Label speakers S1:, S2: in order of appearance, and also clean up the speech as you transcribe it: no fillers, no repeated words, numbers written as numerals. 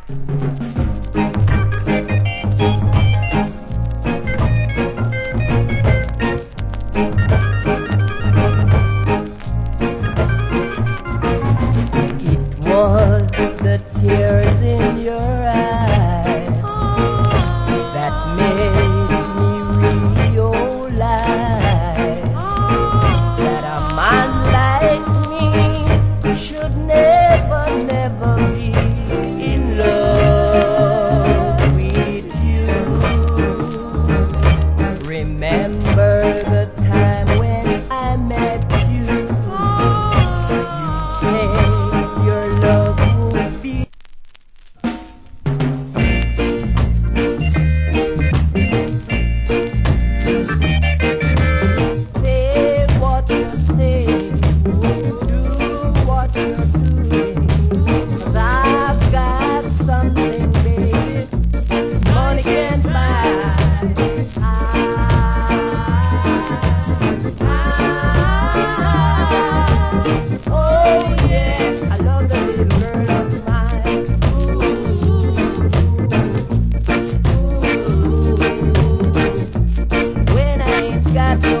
S1: It was the tears in your eyes that made me realize that a man like me should never, never be in love with you. Remember the time when I met you. You said your love would be. Say what you say, do what you're doing. 'Cause I've got something, baby, money can't buy. Oh yes, I love the little girl of mine. Ooh, ooh, ooh. When I ain't got